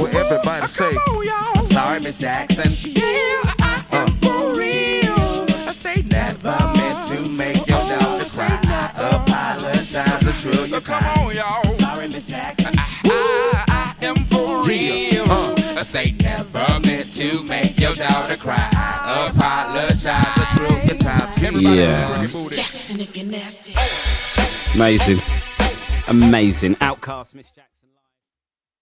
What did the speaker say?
Well, everybody say, I'm sorry, Miss Jackson. yeah, I am for real. I say never meant to make your daughter cry. I apologize a trillion times. Come on, y'all. Sorry, Miss Jackson. I am for real. I say never meant to make your daughter cry. I apologize a trillion times. Everybody Yeah. Jackson, if you're nasty. Amazing. Amazing. Outcast, Miss Jackson.